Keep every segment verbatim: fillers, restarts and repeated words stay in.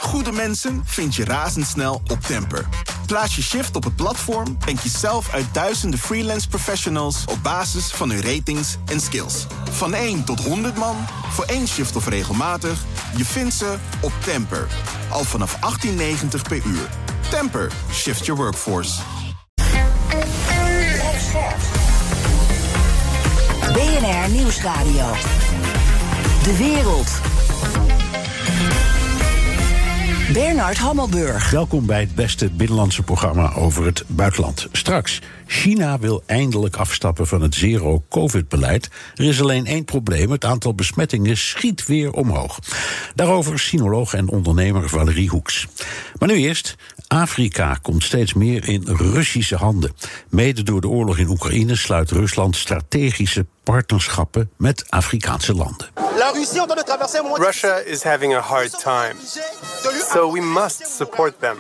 goede mensen vind je razendsnel op Temper. Plaats je shift op het platform en kies zelf uit duizenden freelance professionals op basis van hun ratings en skills. Van één tot honderd man, voor één shift of regelmatig, je vindt ze op Temper. Al vanaf achttien negentig per uur. Temper, shift your workforce. B N R Nieuwsradio. De wereld. Bernard Hammelburg. Welkom bij het beste binnenlandse programma over het buitenland. Straks, China wil eindelijk afstappen van het zero-covid-beleid. Er is alleen één probleem, het aantal besmettingen schiet weer omhoog. Daarover sinoloog en ondernemer Valerie Hoeks. Maar nu eerst, Afrika komt steeds meer in Russische handen. Mede door de oorlog in Oekraïne sluit Rusland strategische partnerschappen met Afrikaanse landen. Russia is having a hard time, so we must support them.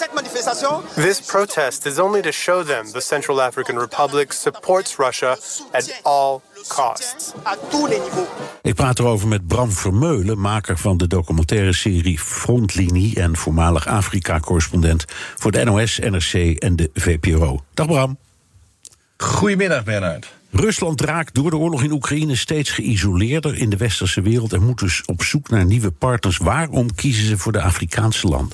This protest is only to show them the Central African Republic supports Russia at all costs. Ik praat erover met Bram Vermeulen, maker van de documentaire serie Frontlinie en voormalig Afrika-correspondent voor de N O S, N R C en de V P R O. Dag Bram. Goedemiddag Bernard. Rusland raakt door de oorlog in Oekraïne steeds geïsoleerder in de westerse wereld en moet dus op zoek naar nieuwe partners. Waarom kiezen ze voor de Afrikaanse landen?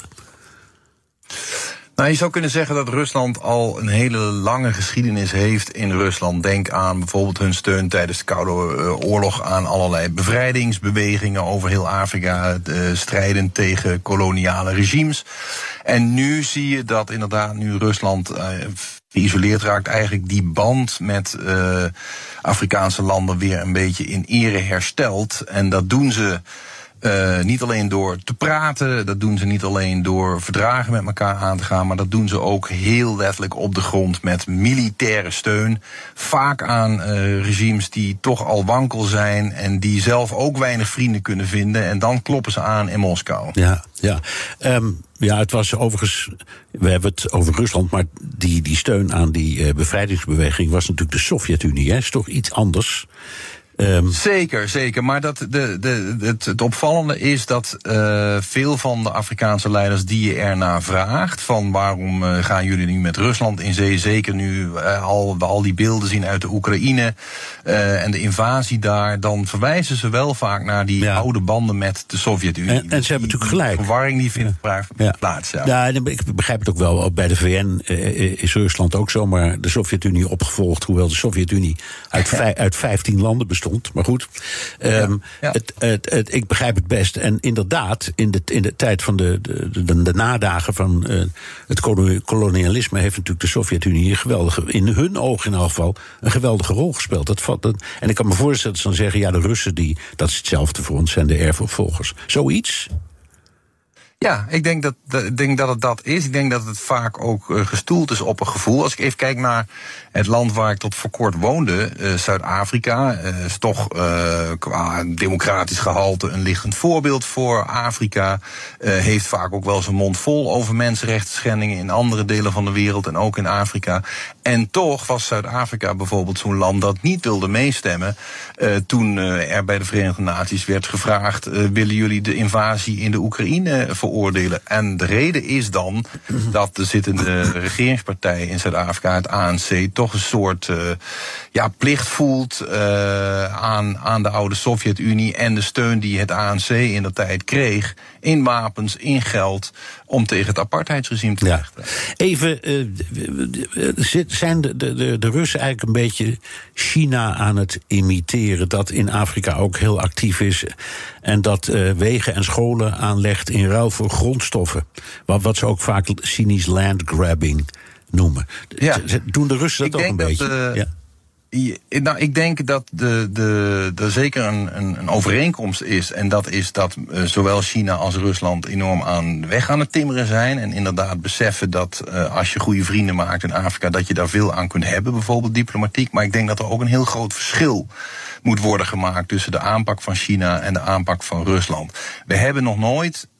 Nou, je zou kunnen zeggen dat Rusland al een hele lange geschiedenis heeft in Rusland. Denk aan bijvoorbeeld hun steun tijdens de Koude Oorlog aan allerlei bevrijdingsbewegingen over heel Afrika, strijden tegen koloniale regimes. En nu zie je dat inderdaad, nu Rusland uh, geïsoleerd raakt, eigenlijk die band met uh, Afrikaanse landen weer een beetje in ere herstelt. En dat doen ze Uh, niet alleen door te praten, dat doen ze niet alleen door verdragen met elkaar aan te gaan, maar dat doen ze ook heel letterlijk op de grond met militaire steun. Vaak aan uh, regimes die toch al wankel zijn en die zelf ook weinig vrienden kunnen vinden. En dan kloppen ze aan in Moskou. Ja, ja. Um, ja, het was overigens, we hebben het over Rusland, maar die, die steun aan die uh, bevrijdingsbeweging was natuurlijk de Sovjet-Unie. Hè? Is toch iets anders? Um. Zeker, zeker. Maar dat de, de, het, het opvallende is dat uh, veel van de Afrikaanse leiders die je ernaar vraagt, van waarom uh, gaan jullie nu met Rusland in zee, zeker nu uh, al, al die beelden zien uit de Oekraïne uh, en de invasie daar, dan verwijzen ze wel vaak naar die ja. oude banden met de Sovjet-Unie. En, en ze hebben natuurlijk gelijk. De verwarring die vindt ja. ja. plaats. Ja. ja, ik begrijp het ook wel. Bij de V N uh, is Rusland ook zomaar de Sovjet-Unie opgevolgd, hoewel de Sovjet-Unie uit, ja. vij, uit vijftien landen bestond. Maar goed, um, ja, ja. Het, het, het, ik begrijp het best. En inderdaad, in de, in de tijd van de, de, de, de nadagen van uh, het kolonialisme heeft natuurlijk de Sovjet-Unie een geweldige, in hun ogen in elk geval, een geweldige rol gespeeld. Dat, dat, en ik kan me voorstellen dat ze dan zeggen, ja, de Russen, die, dat is hetzelfde voor ons, zijn de erfopvolgers. Zoiets? Ja, ik denk dat, ik denk dat het dat is. Ik denk dat het vaak ook uh, gestoeld is op een gevoel. Als ik even kijk naar het land waar ik tot voor kort woonde, uh, Zuid-Afrika, uh, is toch uh, qua democratisch gehalte een lichtend voorbeeld voor Afrika. Uh, heeft vaak ook wel zijn mond vol over mensenrechtenschendingen in andere delen van de wereld en ook in Afrika. En toch was Zuid-Afrika bijvoorbeeld zo'n land dat niet wilde meestemmen uh, toen uh, er bij de Verenigde Naties werd gevraagd, uh, willen jullie de invasie in de Oekraïne veroordelen? En de reden is dan dat de zittende regeringspartij in Zuid-Afrika, het A N C, toch een soort uh, ja, plicht voelt uh, aan, aan de oude Sovjet-Unie en de steun die het A N C in de tijd kreeg in wapens, in geld, om tegen het apartheidsregime te vechten. Ja. Even, uh, zijn de, de, de Russen eigenlijk een beetje China aan het imiteren, dat in Afrika ook heel actief is en dat uh, wegen en scholen aanlegt in ruil voor grondstoffen, wat, wat ze ook vaak cynisch landgrabbing noemen. Ja. Doen de Russen dat Ik ook een denk beetje? Dat, uh, ja. Nou, ik denk dat er de, de, zeker een, een, een overeenkomst is. En dat is dat uh, zowel China als Rusland enorm aan de weg aan het timmeren zijn. En inderdaad beseffen dat uh, als je goede vrienden maakt in Afrika, dat je daar veel aan kunt hebben, bijvoorbeeld diplomatiek. Maar ik denk dat er ook een heel groot verschil moet worden gemaakt tussen de aanpak van China en de aanpak van Rusland. We hebben nog nooit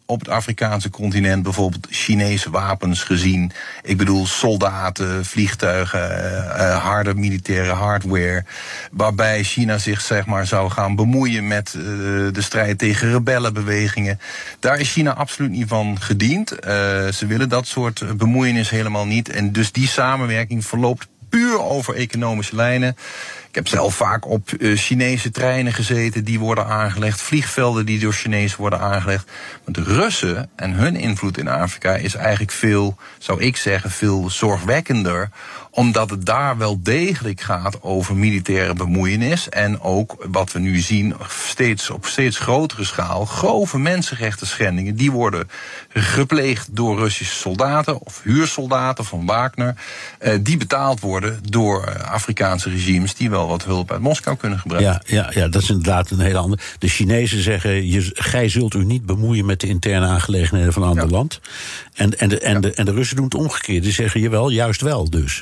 op het Afrikaanse continent bijvoorbeeld Chinese wapens gezien. Ik bedoel soldaten, vliegtuigen, uh, harde militaire hardware. Waarbij China zich zeg maar zou gaan bemoeien met uh, de strijd tegen rebellenbewegingen. Daar is China absoluut niet van gediend. Uh, ze willen dat soort bemoeienis helemaal niet. En dus die samenwerking verloopt puur over economische lijnen. Ik heb zelf vaak op uh, Chinese treinen gezeten die worden aangelegd, vliegvelden die door Chinezen worden aangelegd. Maar de Russen en hun invloed in Afrika is eigenlijk veel, zou ik zeggen, veel zorgwekkender. Omdat het daar wel degelijk gaat over militaire bemoeienis. En ook wat we nu zien, steeds op steeds grotere schaal, grove mensenrechten schendingen. Die worden gepleegd door Russische soldaten of huursoldaten van Wagner. Uh, die betaald worden door uh, Afrikaanse regimes die wel wat hulp uit Moskou kunnen gebruiken. Ja, ja, ja, dat is inderdaad een heel ander. De Chinezen zeggen, je, gij zult u niet bemoeien met de interne aangelegenheden van een ander ja. land. En, en, de, en, ja. de, en de Russen doen het omgekeerd. Die zeggen, jawel, juist wel dus.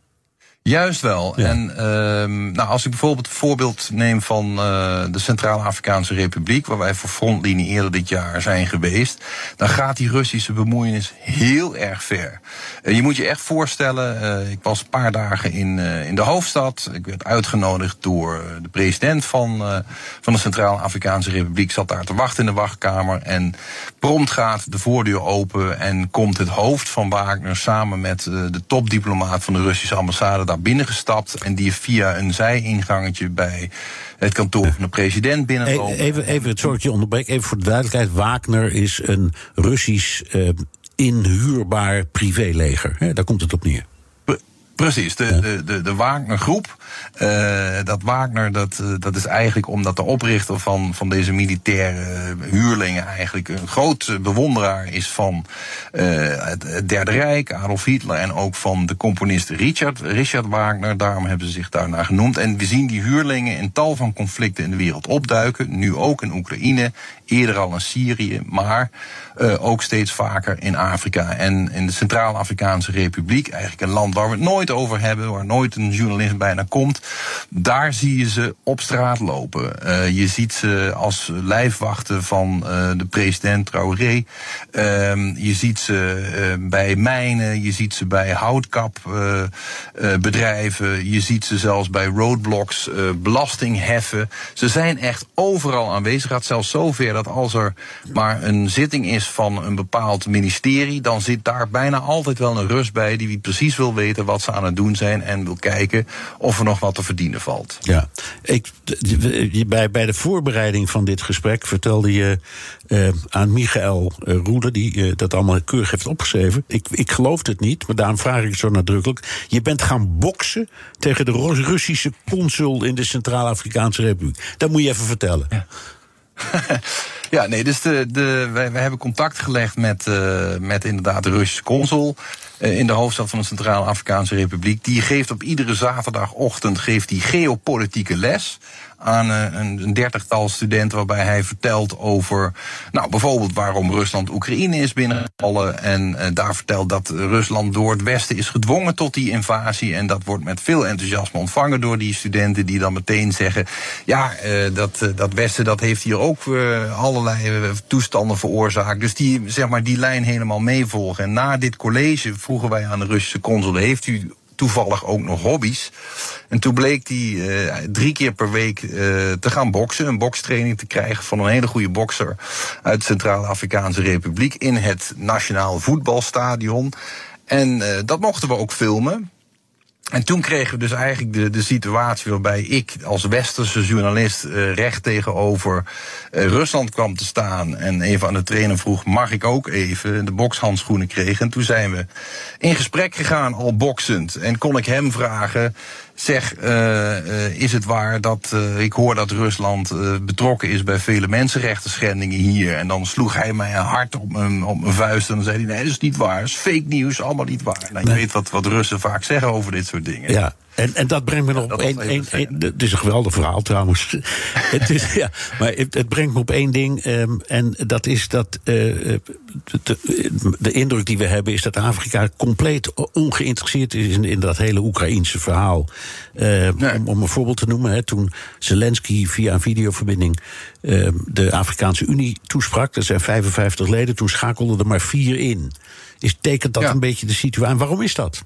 Juist wel. Ja. En uh, nou, als ik bijvoorbeeld een voorbeeld neem van uh, de Centraal-Afrikaanse Republiek, waar wij voor Frontlinie eerder dit jaar zijn geweest, dan gaat die Russische bemoeienis heel erg ver. Uh, je moet je echt voorstellen, uh, ik was een paar dagen in, uh, in de hoofdstad. Ik werd uitgenodigd door de president van, uh, van de Centraal-Afrikaanse Republiek, zat daar te wachten in de wachtkamer. En prompt gaat de voordeur open en komt het hoofd van Wagner samen met uh, de topdiplomaat van de Russische ambassade daar binnengestapt en die via een zijingangetje bij het kantoor van de president binnenlopen. Even, even het soortje onderbreken, even voor de duidelijkheid. Wagner is een Russisch uh, inhuurbaar privéleger. He, daar komt het op neer. Precies, de, ja. de, de, de Wagner-groep. Uh, dat Wagner, dat, uh, dat is eigenlijk omdat de oprichter van, van deze militaire huurlingen eigenlijk een groot bewonderaar is van uh, het, het Derde Rijk, Adolf Hitler en ook van de componist Richard, Richard Wagner. Daarom hebben ze zich daarnaar genoemd. En we zien die huurlingen in tal van conflicten in de wereld opduiken. Nu ook in Oekraïne, eerder al in Syrië, maar uh, ook steeds vaker in Afrika. En in de Centraal-Afrikaanse Republiek, eigenlijk een land waar we het nooit over hebben, waar nooit een journalist bijna komt, daar zie je ze op straat lopen. Uh, je ziet ze als lijfwachten van uh, de president Traoré. Uh, je ziet ze uh, bij mijnen, je ziet ze bij houtkapbedrijven, uh, uh, je ziet ze zelfs bij roadblocks uh, belasting heffen. Ze zijn echt overal aanwezig. Het gaat zelfs zover dat als er maar een zitting is van een bepaald ministerie, dan zit daar bijna altijd wel een Rus bij die precies wil weten wat ze aan het doen zijn en wil kijken of er nog wat te verdienen valt. Ja, ik, bij, bij de voorbereiding van dit gesprek vertelde je uh, aan Michael uh, Roede, die uh, dat allemaal keurig heeft opgeschreven. Ik, ik geloofde het niet, maar daarom vraag ik het zo nadrukkelijk. Je bent gaan boksen tegen de Russische consul in de Centraal-Afrikaanse Republiek. Dat moet je even vertellen. Ja. Ja, nee, dus de, de, wij, wij hebben contact gelegd met, uh, met inderdaad de Russische consul uh, in de hoofdstad van de Centraal-Afrikaanse Republiek. Die geeft op iedere zaterdagochtend geeft die geopolitieke les aan uh, een, een dertigtal studenten, waarbij hij vertelt over, nou, bijvoorbeeld waarom Rusland Oekraïne is binnengevallen. En uh, daar vertelt dat Rusland door het Westen is gedwongen tot die invasie. En dat wordt met veel enthousiasme ontvangen door die studenten, die dan meteen zeggen, ja, uh, dat, uh, dat Westen dat heeft hier ook uh, allerlei uh, toestanden veroorzaakt. Dus die, zeg maar, die lijn helemaal meevolgen. En na dit college vroegen wij aan de Russische consul, heeft u toevallig ook nog hobby's? En toen bleek hij uh, drie keer per week uh, te gaan boksen, een bokstraining te krijgen van een hele goede bokser uit de Centraal-Afrikaanse Republiek in het Nationaal Voetbalstadion. En uh, dat mochten we ook filmen. En toen kregen we dus eigenlijk de, de situatie waarbij ik als westerse journalist uh, recht tegenover uh, Rusland kwam te staan. En even aan de trainer vroeg, mag ik ook even de bokshandschoenen kreeg. En toen zijn we in gesprek gegaan, al boksend. En kon ik hem vragen, zeg, uh, uh, is het waar dat uh, ik hoor dat Rusland uh, betrokken is bij vele mensenrechten schendingen hier? En dan sloeg hij mij een hart op mijn, op mijn vuist en dan zei hij, nee, dat is niet waar, dat is fake nieuws, allemaal niet waar. Nou, je nee. weet wat, wat Russen vaak zeggen over dit soort dingen. Ja. En, en dat brengt me nog ja, op één... één, één het is een geweldig verhaal trouwens. het is, ja, maar het, het brengt me op één ding. Um, en dat is dat... Uh, de, de indruk die we hebben is dat Afrika compleet ongeïnteresseerd is in, in dat hele Oekraïense verhaal. Uh, nee. om, om een voorbeeld te noemen, hè, toen Zelensky via een videoverbinding uh, de Afrikaanse Unie toesprak, dat zijn vijfenvijftig leden, toen schakelden er maar vier in. Is, tekent dat ja. een beetje de situatie? En waarom is dat?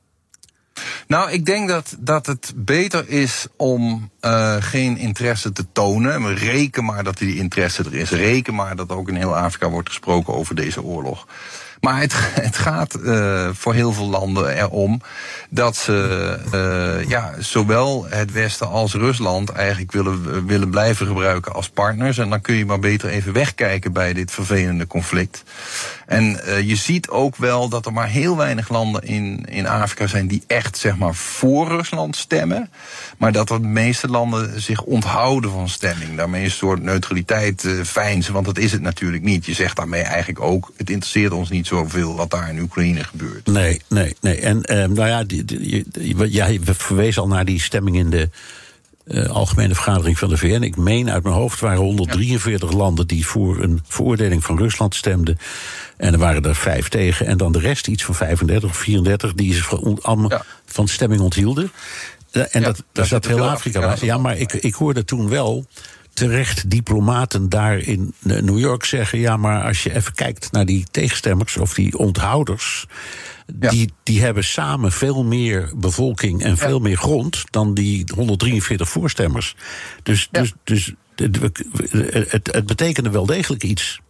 Nou, ik denk dat, dat het beter is om uh, geen interesse te tonen. Maar reken maar dat die interesse er is. Reken maar dat ook in heel Afrika wordt gesproken over deze oorlog. Maar het, het gaat uh, voor heel veel landen erom dat ze uh, ja, zowel het Westen als Rusland eigenlijk willen, willen blijven gebruiken als partners. En dan kun je maar beter even wegkijken bij dit vervelende conflict. En uh, je ziet ook wel dat er maar heel weinig landen in, in Afrika zijn die echt zeg maar voor Rusland stemmen. Maar dat er de meeste landen zich onthouden van stemming. Daarmee is een soort neutraliteit uh, veinzen, want dat is het natuurlijk niet. Je zegt daarmee eigenlijk ook, het interesseert ons niet zoveel wat daar in Oekraïne gebeurt. Nee, nee, nee. En uh, nou ja, die, die, die, ja, we verwezen al naar die stemming in de uh, Algemene Vergadering van de V N. Ik meen uit mijn hoofd waren honderddrieënveertig ja. landen die voor een veroordeling van Rusland stemden. En er waren er vijf tegen. En dan de rest, iets van vijfendertig of vierendertig, die zich van, allemaal ja. van stemming onthielden. Uh, en ja, dat, daar zat heel Afrika bij. Ja, maar ik, ik hoorde toen wel terecht diplomaten daar in New York zeggen, ja, maar als je even kijkt naar die tegenstemmers of die onthouders, ja. die, die hebben samen veel meer bevolking en veel ja. meer grond dan die honderddrieënveertig voorstemmers. Dus, ja. dus, dus het, het, het betekende wel degelijk iets.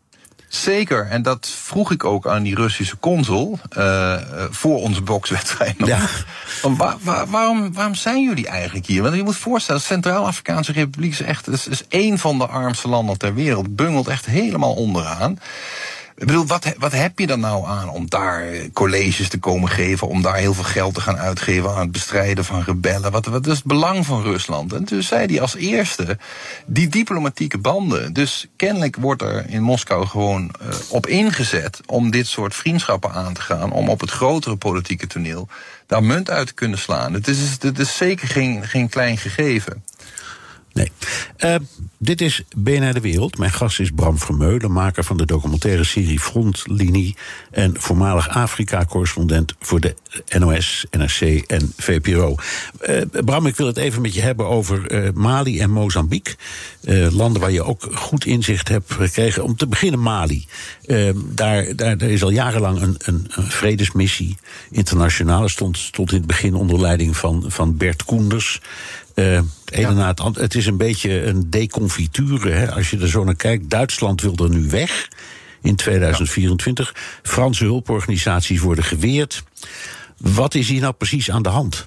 Zeker, en dat vroeg ik ook aan die Russische consul uh, voor onze bokswedstrijd nog. Ja. Waar, waar, waarom, waarom zijn jullie eigenlijk hier? Want je moet voorstellen, de Centraal-Afrikaanse Republiek is echt is, is één van de armste landen ter wereld. Bungelt echt helemaal onderaan. Ik bedoel, wat, wat heb je dan nou aan om daar colleges te komen geven, om daar heel veel geld te gaan uitgeven aan het bestrijden van rebellen? Wat, wat is het belang van Rusland? En toen zei hij als eerste, die diplomatieke banden. Dus kennelijk wordt er in Moskou gewoon uh, op ingezet om dit soort vriendschappen aan te gaan, om op het grotere politieke toneel daar munt uit te kunnen slaan. Het is, het is zeker geen, geen klein gegeven. Nee. Uh, dit is B N R De Wereld. Mijn gast is Bram Vermeulen, maker van de documentaire serie Frontlinie en voormalig Afrika-correspondent voor de N O S, N R C en V P R O. Uh, Bram, ik wil het even met je hebben over uh, Mali en Mozambique. Uh, landen waar je ook goed inzicht hebt gekregen. Om te beginnen Mali. Uh, daar, daar, daar is al jarenlang een, een, een vredesmissie internationaal. Stond, stond in het begin onder leiding van, van Bert Koenders. Uh, het ene ja. na het andere. Het is een beetje een deconfiture, hè, als je er zo naar kijkt. Duitsland wil er nu weg in tweeduizend vierentwintig. Ja. Franse hulporganisaties worden geweerd. Wat is hier nou precies aan de hand?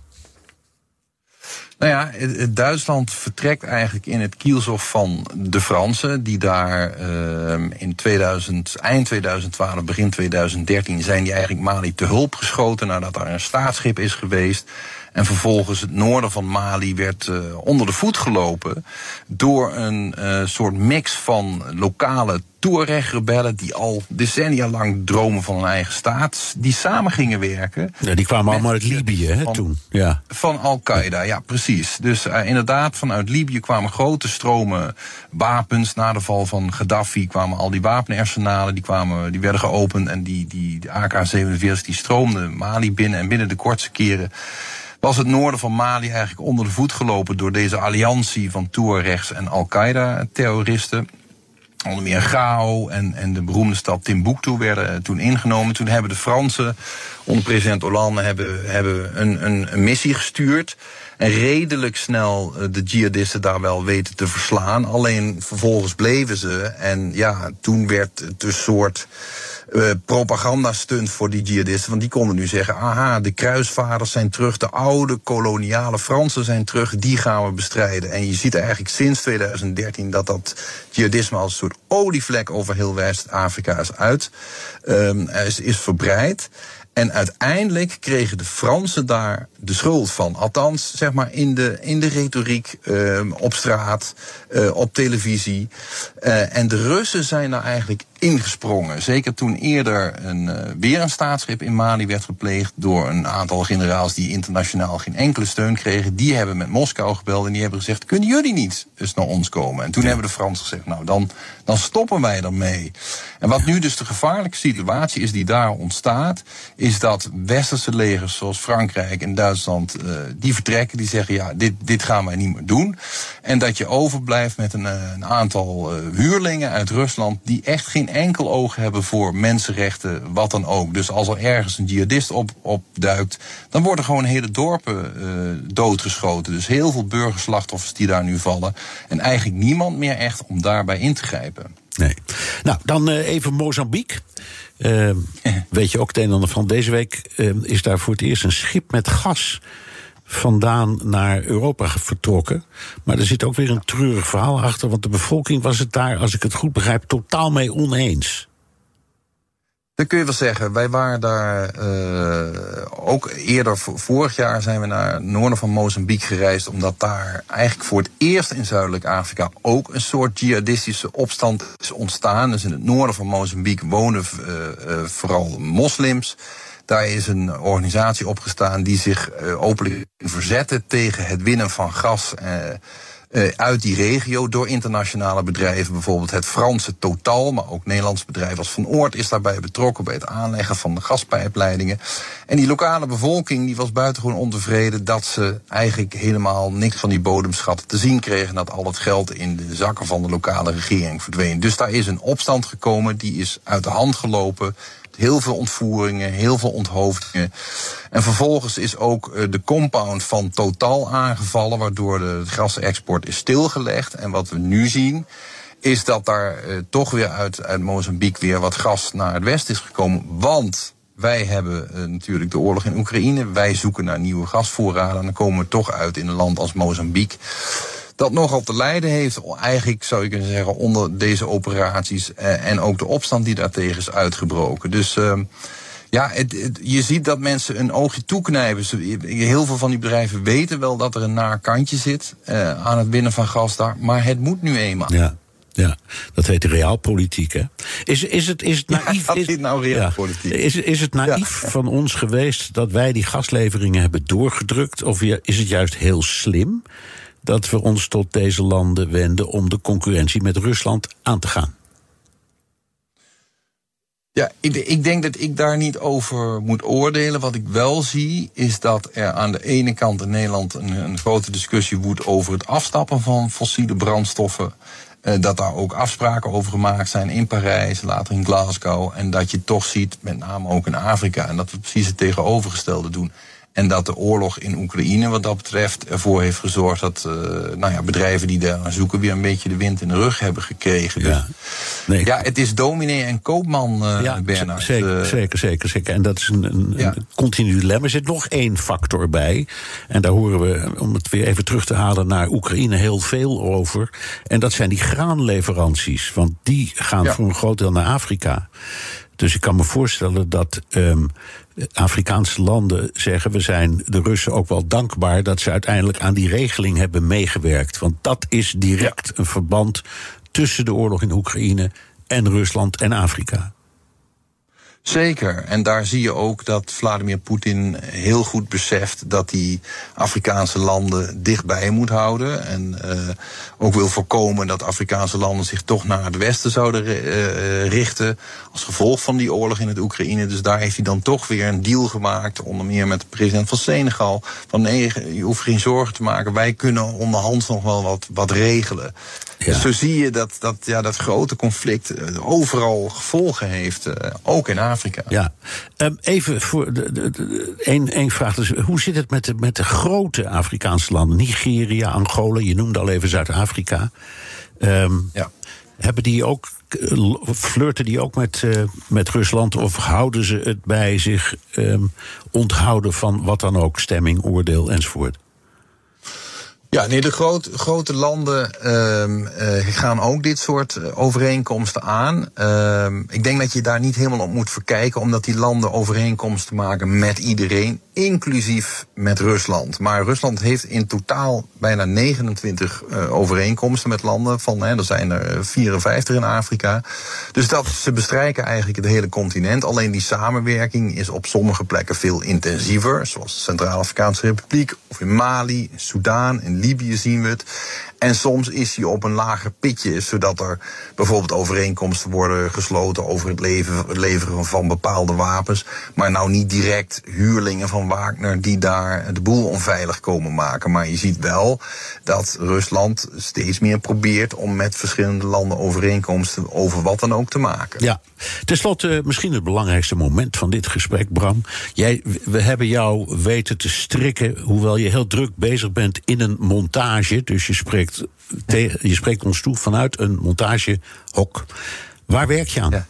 Nou ja, Duitsland vertrekt eigenlijk in het kielzog van de Fransen, die daar uh, in tweeduizend, eind tweeduizend twaalf, begin tweeduizend dertien zijn die eigenlijk Mali te hulp geschoten nadat daar een staatsschip is geweest. En vervolgens het noorden van Mali werd uh, onder de voet gelopen door een uh, soort mix van lokale Tuareg-rebellen die al decennia lang dromen van een eigen staat, die samen gingen werken. Ja, die kwamen allemaal uit Libië, hè, van, toen. Ja. Van Al-Qaeda, ja, precies. Dus uh, inderdaad, vanuit Libië kwamen grote stromen wapens. Na de val van Gaddafi kwamen al die wapenarsenalen, die, kwamen, die werden geopend en die, die, die A K zevenenveertig die stroomden Mali binnen. En binnen de kortste keren was het noorden van Mali eigenlijk onder de voet gelopen door deze alliantie van Tuaregs en Al-Qaeda-terroristen. Onder meer Gao en, en de beroemde stad Timbuktu werden toen ingenomen. Toen hebben de Fransen onder president Hollande hebben, hebben een, een, een missie gestuurd. En redelijk snel de jihadisten daar wel weten te verslaan. Alleen vervolgens bleven ze. En ja, toen werd het een soort Uh, propagandastunt voor die jihadisten. Want die konden nu zeggen, aha, de kruisvaders zijn terug, de oude koloniale Fransen zijn terug, die gaan we bestrijden. En je ziet eigenlijk sinds tweeduizend dertien dat dat jihadisme als een soort olievlek over heel West-Afrika is uit, um, is, is verbreid. En uiteindelijk kregen de Fransen daar de schuld van. Althans, zeg maar in de, in de retoriek, uh, op straat, uh, op televisie. Uh, en de Russen zijn daar eigenlijk ingesprongen. Zeker toen eerder een, uh, weer een staatsgreep in Mali werd gepleegd door een aantal generaals die internationaal geen enkele steun kregen. Die hebben met Moskou gebeld en die hebben gezegd, kunnen jullie niet eens naar ons komen? En toen ja. hebben de Fransen gezegd, nou dan, dan stoppen wij ermee. En wat nu dus de gevaarlijke situatie is die daar ontstaat, is dat westerse legers zoals Frankrijk en Duitsland, uh, die vertrekken, die zeggen, ja, dit, dit gaan wij niet meer doen. En dat je overblijft met een, een aantal uh, huurlingen uit Rusland die echt geen enkel oog hebben voor mensenrechten, wat dan ook. Dus als er ergens een jihadist op, opduikt, dan worden gewoon hele dorpen uh, doodgeschoten. Dus heel veel burgerslachtoffers die daar nu vallen. En eigenlijk niemand meer echt om daarbij in te grijpen. Nee. Nou, dan uh, even Mozambique. Uh, weet je ook het een en ander van. Deze week uh, is daar voor het eerst een schip met gas vandaan naar Europa vertrokken. Maar er zit ook weer een treurig verhaal achter, want de bevolking was het daar, als ik het goed begrijp, totaal mee oneens. Dat kun je wel zeggen. Wij waren daar uh, ook eerder, vorig jaar zijn we naar het noorden van Mozambique gereisd, omdat daar eigenlijk voor het eerst in Zuidelijk Afrika ook een soort jihadistische opstand is ontstaan. Dus in het noorden van Mozambique wonen uh, uh, vooral moslims. Daar is een organisatie opgestaan die zich uh, openlijk verzette tegen het winnen van gas uh, uh, uit die regio door internationale bedrijven. Bijvoorbeeld het Franse Total, maar ook Nederlands bedrijf als Van Oort is daarbij betrokken bij het aanleggen van de gaspijpleidingen. En die lokale bevolking die was buitengewoon ontevreden dat ze eigenlijk helemaal niks van die bodemschatten te zien kregen en dat al het geld in de zakken van de lokale regering verdween. Dus daar is een opstand gekomen, die is uit de hand gelopen. Heel veel ontvoeringen, heel veel onthoofdingen. En vervolgens is ook de compound van Total aangevallen, waardoor de gasexport is stilgelegd. En wat we nu zien, is dat daar uh, toch weer uit, uit Mozambique weer wat gas naar het westen is gekomen. Want wij hebben uh, natuurlijk de oorlog in Oekraïne. Wij zoeken naar nieuwe gasvoorraden. En dan komen we toch uit in een land als Mozambique, dat nogal te lijden heeft, eigenlijk zou je kunnen zeggen, onder deze operaties eh, en ook de opstand die daartegen is uitgebroken. Dus uh, ja, het, het, je ziet dat mensen een oogje toeknijpen. Heel veel van die bedrijven weten wel dat er een naar kantje zit uh, aan het winnen van gas daar, maar het moet nu eenmaal. Ja. Ja, dat heet realpolitiek, hè? Is, is het, is het naïef? Ja, dat is nou realpolitiek. Ja. Is, is het naïef ja. van ons geweest dat wij die gasleveringen hebben doorgedrukt? Of is het juist heel slim dat we ons tot deze landen wenden om de concurrentie met Rusland aan te gaan? Ja, ik, ik denk dat ik daar niet over moet oordelen. Wat ik wel zie, is dat er aan de ene kant in Nederland een, een grote discussie woedt over het afstappen van fossiele brandstoffen. Uh, dat daar ook afspraken over gemaakt zijn in Parijs, later in Glasgow. En dat je toch ziet, met name ook in Afrika, en dat we precies het tegenovergestelde doen. En dat de oorlog in Oekraïne wat dat betreft ervoor heeft gezorgd dat uh, nou ja, bedrijven die daar naar zoeken weer een beetje de wind in de rug hebben gekregen. Ja, dus, nee, ja het is dominee en koopman, uh, ja, Bernard. Zeker, uh, zeker, zeker, zeker. En dat is een, een, ja. een continu dilemma. Er zit nog één factor bij. En daar horen we, om het weer even terug te halen naar Oekraïne, heel veel over. En dat zijn die graanleveranties. Want die gaan ja. voor een groot deel naar Afrika. Dus ik kan me voorstellen dat um, Afrikaanse landen zeggen, we zijn de Russen ook wel dankbaar dat ze uiteindelijk aan die regeling hebben meegewerkt. Want dat is direct ja. een verband tussen de oorlog in Oekraïne en Rusland en Afrika. Zeker. En daar zie je ook dat Vladimir Poetin heel goed beseft dat hij Afrikaanse landen dichtbij moet houden. En uh, ook wil voorkomen dat Afrikaanse landen zich toch naar het westen zouden uh, richten als gevolg van die oorlog in het Oekraïne. Dus daar heeft hij dan toch weer een deal gemaakt, onder meer met de president van Senegal. Van nee, je hoeft geen zorgen te maken, wij kunnen onderhands nog wel wat, wat regelen. Ja. Dus zo zie je dat dat, ja, dat grote conflict uh, overal gevolgen heeft, uh, ook in Afrika. Ja, um, even voor de, de, de, één, één vraag. Dus, hoe zit het met de, met de grote Afrikaanse landen? Nigeria, Angola, je noemde al even Zuid-Afrika. Um, ja. Hebben die ook, flirten die ook met, uh, met Rusland, of houden ze het bij zich um, onthouden van wat dan ook, stemming, oordeel enzovoort? Ja, nee, de groot, grote landen uh, uh, gaan ook dit soort uh, overeenkomsten aan. Uh, ik denk dat je daar niet helemaal op moet verkijken, omdat die landen overeenkomsten maken met iedereen, inclusief met Rusland. Maar Rusland heeft in totaal bijna negenentwintig uh, overeenkomsten met landen. Van, hè, er zijn er vierenvijftig in Afrika. Dus dat, ze bestrijken eigenlijk het hele continent. Alleen die samenwerking is op sommige plekken veel intensiever, zoals de Centraal-Afrikaanse Republiek of in Mali, in Soudaan, in Libië zien we het. En soms is die op een lager pitje, zodat er bijvoorbeeld overeenkomsten worden gesloten over het leveren van bepaalde wapens, maar nou niet direct huurlingen van Wagner die daar de boel onveilig komen maken. Maar je ziet wel dat Rusland steeds meer probeert om met verschillende landen overeenkomsten over wat dan ook te maken. Ja, ten slotte misschien het belangrijkste moment van dit gesprek, Bram. Jij, we hebben jou weten te strikken, hoewel je heel druk bezig bent in een montage. Dus je spreekt, tegen, je spreekt ons toe vanuit een montagehok. Waar werk je aan? Ja.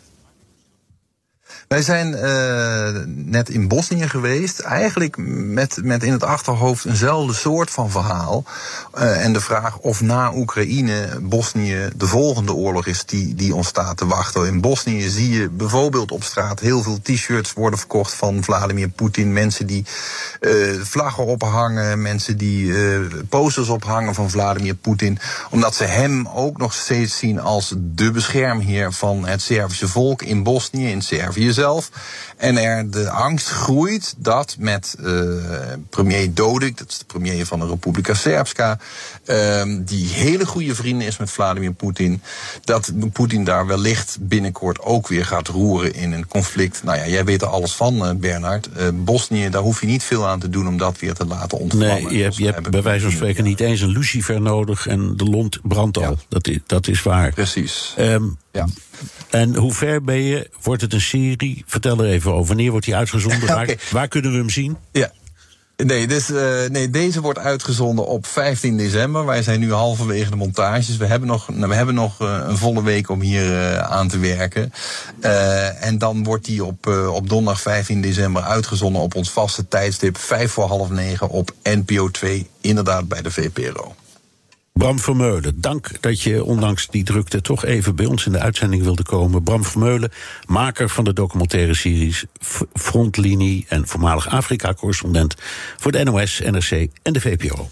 Wij zijn uh, net in Bosnië geweest, eigenlijk met, met in het achterhoofd eenzelfde soort van verhaal. Uh, en de vraag of na Oekraïne Bosnië de volgende oorlog is die, die ons staat te wachten. In Bosnië zie je bijvoorbeeld op straat heel veel t-shirts worden verkocht van Vladimir Poetin. Mensen die uh, vlaggen ophangen, mensen die uh, posters ophangen van Vladimir Poetin. Omdat ze hem ook nog steeds zien als de beschermheer van het Servische volk in Bosnië, in Servië zelf. En er de angst groeit dat met uh, premier Dodik, dat is de premier van de Republika Srpska, uh, die hele goede vrienden is met Vladimir Poetin, dat Poetin daar wellicht binnenkort ook weer gaat roeren in een conflict. Nou ja, jij weet er alles van, uh, Bernard. Uh, Bosnië, daar hoef je niet veel aan te doen om dat weer te laten ontvlammen. Nee, je hebt, je hebt bij wijze van spreken niet eens een lucifer nodig en de lont brandt al. Ja. Dat, is, dat is waar. Precies. Um, ja. En hoe ver ben je? Wordt het een serie? Vertel er even over. Wanneer wordt die uitgezonden? Okay. Waar, waar kunnen we hem zien? Ja. Nee, dus, uh, nee, deze wordt uitgezonden op vijftien december. Wij zijn nu halverwege de montages. We hebben nog, nou, we hebben nog uh, een volle week om hier uh, aan te werken. Uh, en dan wordt die op, uh, op donderdag vijftien december uitgezonden op ons vaste tijdstip, vijf voor half negen op N P O twee, inderdaad bij de V P R O. Bram Vermeulen, dank dat je ondanks die drukte toch even bij ons in de uitzending wilde komen. Bram Vermeulen, maker van de documentaire series Frontlinie en voormalig Afrika-correspondent voor de N O S, N R C en de V P R O.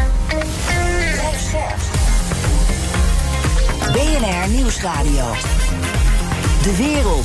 B N R Nieuwsradio. De wereld.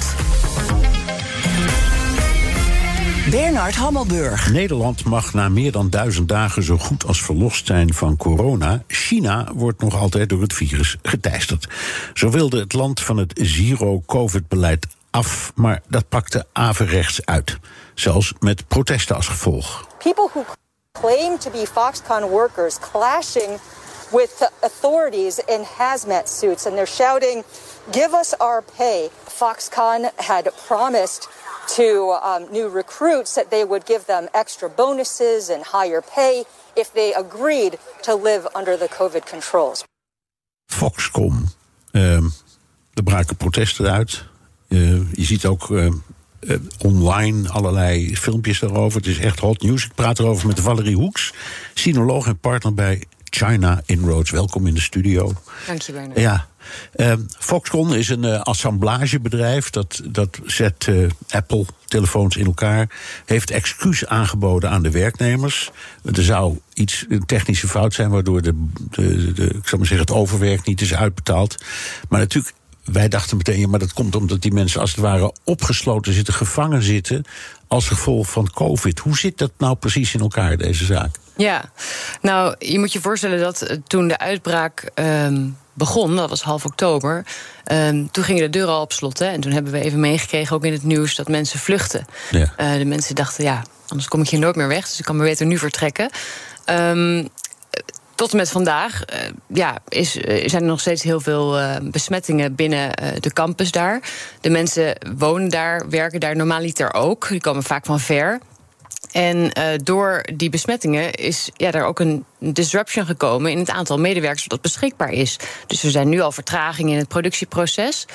Bernard Hammelburg. Nederland mag na meer dan duizend dagen zo goed als verlost zijn van corona. China wordt nog altijd door het virus geteisterd. Zo wilde het land van het zero-covid-beleid af, maar dat pakte averechts uit. Zelfs met protesten als gevolg. People who claim to be Foxconn workers clashing with authorities in hazmat suits, and they're shouting, "Give us our pay." Foxconn had promised to um, new recruits that they would give them extra bonuses and higher pay if they agreed to live under the COVID controls. Foxconn. Uh, er braken protesten uit. Uh, je ziet ook uh, uh, online allerlei filmpjes daarover. Het is echt hot nieuws. Ik praat erover met Valerie Hoeks, sinoloog en partner bij China Inroads. Welkom in de studio. Dank je, Bernard. Ja. Uh, Foxconn is een uh, assemblagebedrijf. Dat, dat zet uh, Apple-telefoons in elkaar. Heeft excuus aangeboden aan de werknemers. Er zou iets, een technische fout zijn waardoor de, de, de, ik zal maar zeggen, het overwerk niet is uitbetaald. Maar natuurlijk, wij dachten meteen, ja, maar dat komt omdat die mensen als het ware opgesloten zitten, gevangen zitten, als gevolg van COVID. Hoe zit dat nou precies in elkaar, deze zaak? Ja, nou, je moet je voorstellen dat toen de uitbraak um, begon, dat was half oktober, um, toen gingen de deuren al op slot. Hè, en toen hebben we even meegekregen, ook in het nieuws, dat mensen vluchten. Ja. Uh, de mensen dachten, ja, anders kom ik hier nooit meer weg, dus ik kan maar beter nu vertrekken. Um, Tot en met vandaag uh, ja, is, uh, zijn er nog steeds heel veel uh, besmettingen binnen uh, de campus daar. De mensen wonen daar, werken daar normaliter ook. Die komen vaak van ver. En uh, door die besmettingen is ja, er ook een disruption gekomen in het aantal medewerkers dat beschikbaar is. Dus er zijn nu al vertragingen in het productieproces.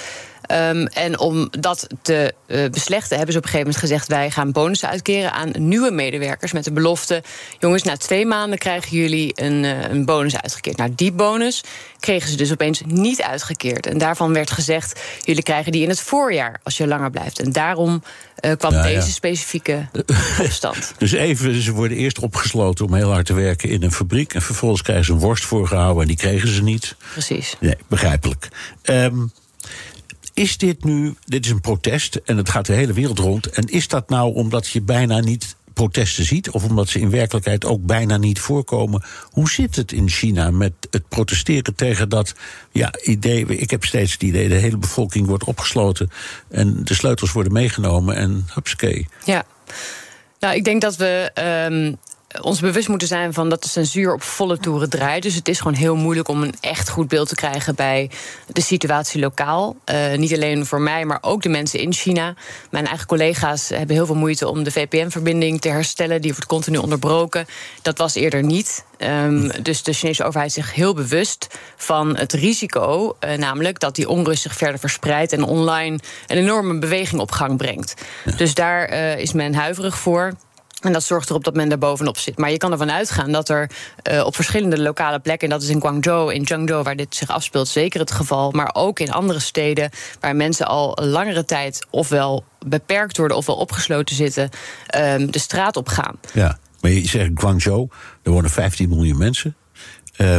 Um, en om dat te uh, beslechten hebben ze op een gegeven moment gezegd... wij gaan bonussen uitkeren aan nieuwe medewerkers... met de belofte, jongens, na twee maanden krijgen jullie een, uh, een bonus uitgekeerd. Nou, die bonus kregen ze dus opeens niet uitgekeerd. En daarvan werd gezegd, jullie krijgen die in het voorjaar... als je langer blijft. En daarom uh, kwam ja, deze ja. specifieke opstand. Dus even, ze worden eerst opgesloten om heel hard te werken in een fabriek... en vervolgens krijgen ze een worst voorgehouden en die kregen ze niet. Precies. Nee, begrijpelijk. Um, Is dit nu, dit is een protest en het gaat de hele wereld rond... en is dat nou omdat je bijna niet protesten ziet... of omdat ze in werkelijkheid ook bijna niet voorkomen? Hoe zit het in China met het protesteren tegen dat ja, idee... ik heb steeds het idee, de hele bevolking wordt opgesloten... en de sleutels worden meegenomen en hupsakee. Ja, nou, ik denk dat we... Um ons bewust moeten zijn van dat de censuur op volle toeren draait. Dus het is gewoon heel moeilijk om een echt goed beeld te krijgen... bij de situatie lokaal. Uh, niet alleen voor mij, maar ook de mensen in China. Mijn eigen collega's hebben heel veel moeite om de V P N-verbinding te herstellen. Die wordt continu onderbroken. Dat was eerder niet. Um, dus de Chinese overheid is zich heel bewust van het risico... Uh, namelijk dat die onrust zich verder verspreidt... en online een enorme beweging op gang brengt. Ja. Dus daar uh, is men huiverig voor... En dat zorgt erop dat men daar bovenop zit. Maar je kan ervan uitgaan dat er uh, op verschillende lokale plekken... en dat is in Guangzhou, in Zhengzhou, waar dit zich afspeelt... zeker het geval, maar ook in andere steden... waar mensen al langere tijd ofwel beperkt worden... ofwel opgesloten zitten, um, de straat op gaan. Ja, maar je zegt Guangzhou, er wonen vijftien miljoen mensen. Uh,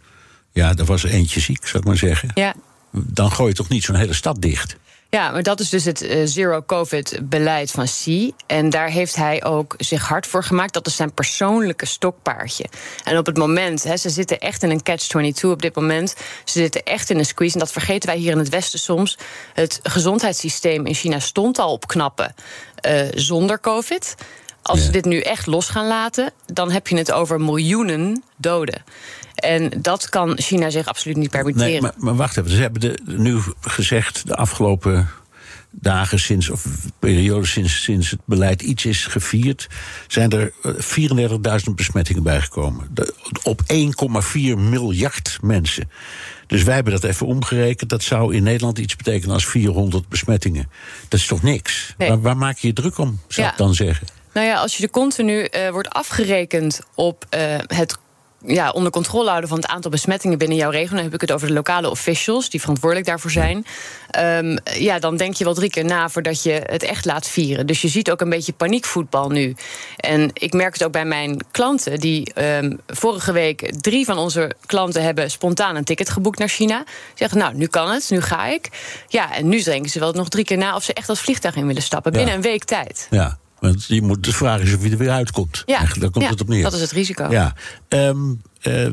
ja, er was eentje ziek, zou ik maar zeggen. Ja. Dan gooi je toch niet zo'n hele stad dicht? Ja, maar dat is dus het uh, zero-covid-beleid van Xi. En daar heeft hij ook zich hard voor gemaakt. Dat is zijn persoonlijke stokpaardje. En op het moment, he, ze zitten echt in een catch twenty-two op dit moment. Ze zitten echt in een squeeze. En dat vergeten wij hier in het Westen soms. Het gezondheidssysteem in China stond al op knappen uh, zonder covid. Als ze dit nu echt los gaan laten, dan heb je het over miljoenen doden. En dat kan China zich absoluut niet permitteren. Nee, maar, maar wacht even, ze hebben de, nu gezegd de afgelopen dagen sinds, of periode sinds, sinds het beleid iets is gevierd, zijn er vierendertigduizend besmettingen bijgekomen. De, op één komma vier miljard mensen. Dus wij hebben dat even omgerekend. Dat zou in Nederland iets betekenen als vierhonderd besmettingen. Dat is toch niks? Nee. Waar, waar maak je je druk om, zou ja. ik dan zeggen? Nou ja, als je er continu uh, wordt afgerekend op uh, het ja, onder controle houden van het aantal besmettingen binnen jouw regio, dan heb ik het over de lokale officials die verantwoordelijk daarvoor zijn. Um, ja, dan denk je wel drie keer na voordat je het echt laat vieren. Dus je ziet ook een beetje paniekvoetbal nu. En ik merk het ook bij mijn klanten, die um, vorige week drie van onze klanten hebben spontaan een ticket geboekt naar China. Ze zeggen, nou, nu kan het, nu ga ik. Ja, en nu denken ze wel nog drie keer na of ze echt als vliegtuig in willen stappen binnen ja. een week tijd. Ja. Want je moet de vraag is of je er weer uitkomt. Ja, daar komt ja, het op neer. Dat is het risico. Ja. Um, uh,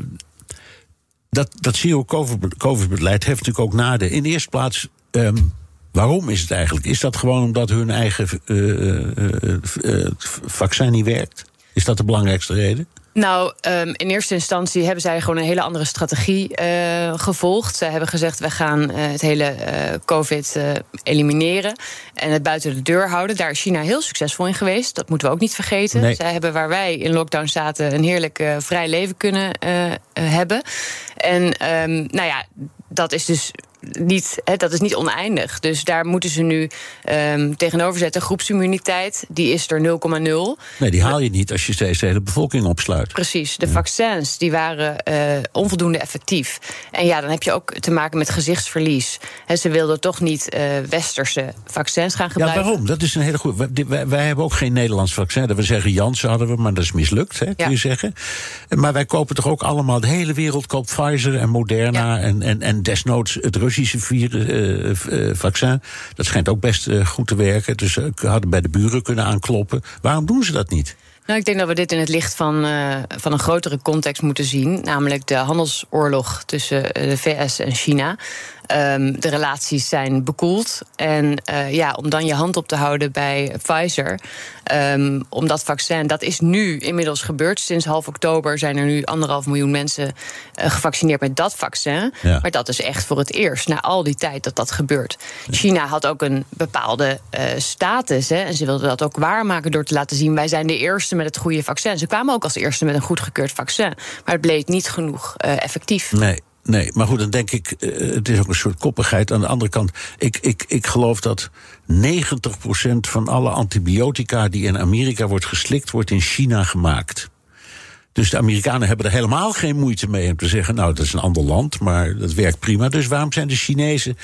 dat dat zero-covid-beleid heeft natuurlijk ook nadelen. In de eerste plaats, um, waarom is het eigenlijk? Is dat gewoon omdat hun eigen uh, uh, uh, vaccin niet werkt? Is dat de belangrijkste reden? Nou, um, in eerste instantie hebben zij gewoon een hele andere strategie uh, gevolgd. Ze hebben gezegd, we gaan uh, het hele uh, COVID uh, elimineren en het buiten de deur houden. Daar is China heel succesvol in geweest. Dat moeten we ook niet vergeten. Nee. Zij hebben, waar wij in lockdown zaten, een heerlijk uh, vrij leven kunnen uh, uh, hebben. En um, nou ja, dat is dus niet, he, dat is niet oneindig. Dus daar moeten ze nu um, tegenover zetten. Groepsimmuniteit, die is er nul komma nul. Nee, die haal je niet als je steeds de hele bevolking opsluit. Precies, de ja. vaccins die waren uh, onvoldoende effectief. En ja, dan heb je ook te maken met gezichtsverlies. He, ze wilden toch niet uh, westerse vaccins gaan gebruiken. Ja, waarom? Dat is een hele goede. Wij, wij, wij hebben ook geen Nederlands vaccin. We zeggen Janssen hadden we, maar dat is mislukt, hè, kun ja. je zeggen. Maar wij kopen toch ook allemaal, de hele wereld koopt Pfizer en Moderna ja. en, en, en desnoods het Russische virus, uh, uh, vaccin. Dat schijnt ook best uh, goed te werken. Dus uh, hadden bij de buren kunnen aankloppen. Waarom doen ze dat niet? Nou, ik denk dat we dit in het licht van, uh, van een grotere context moeten zien. Namelijk de handelsoorlog tussen de V S en China. Um, de relaties zijn bekoeld. En uh, ja, om dan je hand op te houden bij Pfizer. Um, om dat vaccin, dat is nu inmiddels gebeurd. Sinds half oktober zijn er nu anderhalf miljoen mensen uh, gevaccineerd met dat vaccin. Ja. Maar dat is echt voor het eerst, na al die tijd dat dat gebeurt. Ja. China had ook een bepaalde uh, status. Hè, en ze wilden dat ook waarmaken door te laten zien, wij zijn de eerste met het goede vaccin. Ze kwamen ook als eerste met een goedgekeurd vaccin. Maar het bleek niet genoeg uh, effectief. Nee. Nee, maar goed, dan denk ik, uh, het is ook een soort koppigheid. Aan de andere kant, ik, ik, ik geloof dat negentig procent van alle antibiotica die in Amerika wordt geslikt, wordt in China gemaakt. Dus de Amerikanen hebben er helemaal geen moeite mee om te zeggen, nou, dat is een ander land, maar dat werkt prima. Dus waarom zijn de Chinezen...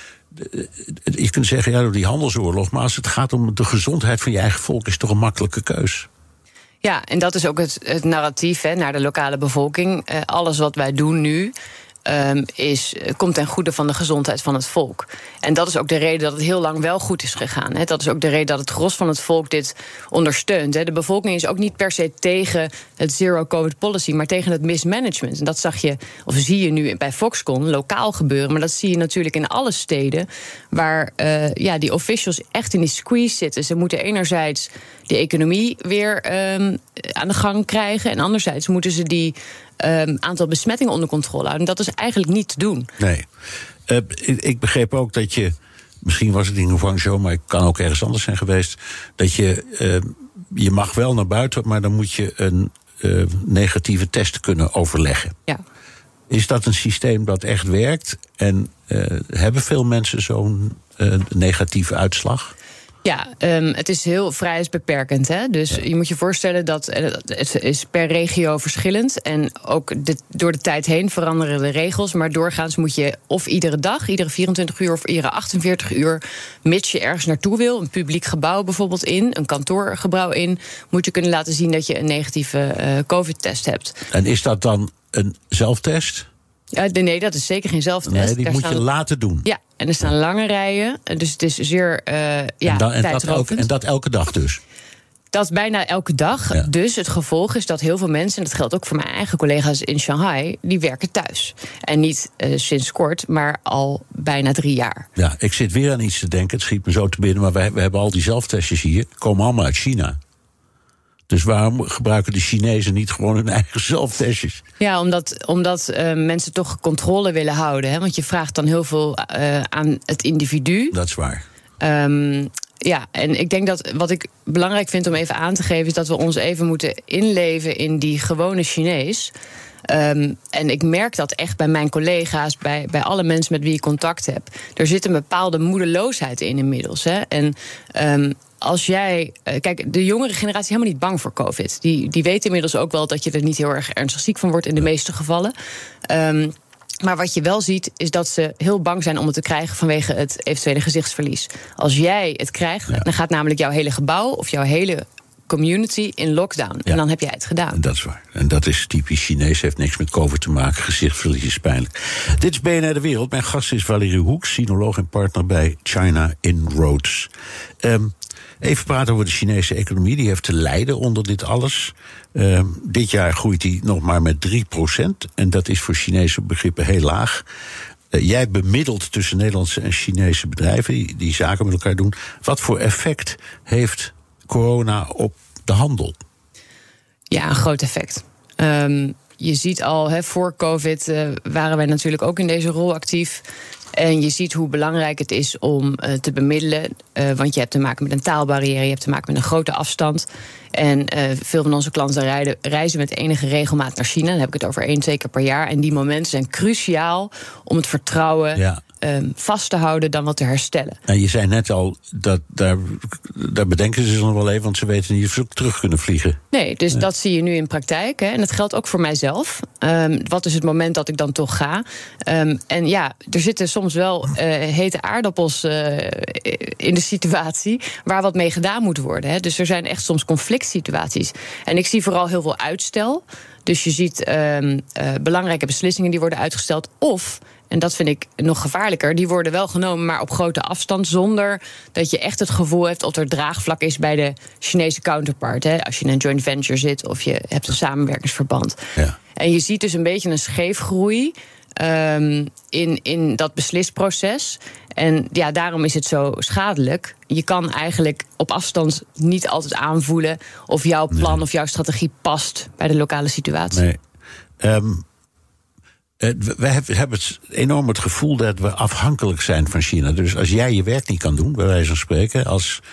Je kunt zeggen, ja, door die handelsoorlog, maar als het gaat om de gezondheid van je eigen volk, is het toch een makkelijke keus. Ja, en dat is ook het, het narratief hè, naar de lokale bevolking. Uh, alles wat wij doen nu um, is, komt ten goede van de gezondheid van het volk. En dat is ook de reden dat het heel lang wel goed is gegaan. Hè. Dat is ook de reden dat het gros van het volk dit ondersteunt. Hè. De bevolking is ook niet per se tegen het zero-covid policy, maar tegen het mismanagement. En dat zag je, of zie je nu bij Foxconn lokaal gebeuren, maar dat zie je natuurlijk in alle steden waar uh, ja, die officials echt in die squeeze zitten. Ze moeten enerzijds die economie weer um, aan de gang krijgen en anderzijds moeten ze die um, aantal besmettingen onder controle houden. En dat is eigenlijk niet te doen. Nee. Uh, ik, ik begreep ook dat je, misschien was het in Guangzhou, maar het kan ook ergens anders zijn geweest, dat je, uh, je mag wel naar buiten, maar dan moet je een uh, negatieve test kunnen overleggen. Ja. Is dat een systeem dat echt werkt? En uh, hebben veel mensen zo'n uh, negatieve uitslag? Ja, um, het is heel vrijheidsbeperkend. Hè? Dus ja. Je moet je voorstellen dat het is per regio verschillend. En ook de, door de tijd heen veranderen de regels. Maar doorgaans moet je of iedere dag, iedere vierentwintig uur of iedere achtenveertig uur, mits je ergens naartoe wil, een publiek gebouw bijvoorbeeld in, een kantoorgebouw in, moet je kunnen laten zien dat je een negatieve uh, COVID-test hebt. En is dat dan een zelftest? Uh, nee, dat is zeker geen zelftest. Nee, die Daar moet staan, je laten doen. Ja, en er staan lange rijen. Dus het is zeer uh, ja, en, dan, en, dat elke, en dat elke dag dus? Dat bijna elke dag. Ja. Dus het gevolg is dat heel veel mensen, en dat geldt ook voor mijn eigen collega's in Shanghai, die werken thuis. En niet uh, sinds kort, maar al bijna drie jaar. Ja, ik zit weer aan iets te denken. Het schiet me zo te binnen, maar we, we hebben al die zelftestjes hier. Komen allemaal uit China. Dus waarom gebruiken de Chinezen niet gewoon hun eigen zelftestjes? Ja, omdat, omdat uh, mensen toch controle willen houden. Hè? Want je vraagt dan heel veel uh, aan het individu. Dat is waar. Um, ja, en ik denk dat wat ik belangrijk vind om even aan te geven, is dat we ons even moeten inleven in die gewone Chinees. Um, en ik merk dat echt bij mijn collega's, bij, bij alle mensen met wie ik contact heb. Er zit een bepaalde moedeloosheid in inmiddels. Hè? En um, als jij, kijk, de jongere generatie is helemaal niet bang voor COVID. Die, die weet inmiddels ook wel dat je er niet heel erg ernstig ziek van wordt in de meeste gevallen. Um, maar wat je wel ziet, is dat ze heel bang zijn om het te krijgen vanwege het eventuele gezichtsverlies. Als jij het krijgt, ja. dan gaat namelijk jouw hele gebouw of jouw hele community in lockdown. Ja. En dan heb jij het gedaan. Dat is waar. En dat is typisch Chinees. Heeft niks met COVID te maken. Gezichtsverlies is pijnlijk. Dit is B N R De Wereld. Mijn gast is Valerie Hoeks, sinoloog en partner bij China Inroads. Um, Even praten over de Chinese economie. Die heeft te lijden onder dit alles. Uh, dit jaar groeit die nog maar met drie procent. En dat is voor Chinese begrippen heel laag. Uh, jij bemiddelt tussen Nederlandse en Chinese bedrijven die, die zaken met elkaar doen. Wat voor effect heeft corona op de handel? Ja, een groot effect. Um, je ziet al, he, voor COVID uh, waren wij natuurlijk ook in deze rol actief. En je ziet hoe belangrijk het is om uh, te bemiddelen. Uh, want je hebt te maken met een taalbarrière, je hebt te maken met een grote afstand. En uh, veel van onze klanten rijden, reizen met enige regelmaat naar China. Dan heb ik het over één, twee keer per jaar. En die momenten zijn cruciaal om het vertrouwen ja. um, vast te houden dan wat te herstellen. En je zei net al, dat daar, daar bedenken ze zich nog wel even, want ze weten niet of ze ook terug kunnen vliegen. Nee, dus ja. dat zie je nu in praktijk. Hè. En dat geldt ook voor mijzelf. Um, wat is het moment dat ik dan toch ga? Um, en ja, er zitten soms wel uh, hete aardappels uh, in de situatie waar wat mee gedaan moet worden. Hè. Dus er zijn echt soms conflict situaties. En ik zie vooral heel veel uitstel. Dus je ziet um, uh, belangrijke beslissingen die worden uitgesteld. Of, en dat vind ik nog gevaarlijker, die worden wel genomen, maar op grote afstand, zonder dat je echt het gevoel hebt of er draagvlak is bij de Chinese counterpart. Hè, als je in een joint venture zit of je hebt een samenwerkingsverband. Ja. En je ziet dus een beetje een scheefgroei um, in, in dat beslisproces. En ja, daarom is het zo schadelijk. Je kan eigenlijk op afstand niet altijd aanvoelen of jouw plan nee. of jouw strategie past bij de lokale situatie. Nee. Um, we hebben het enorm het gevoel dat we afhankelijk zijn van China. Dus als jij je werk niet kan doen, bij wijze van spreken, als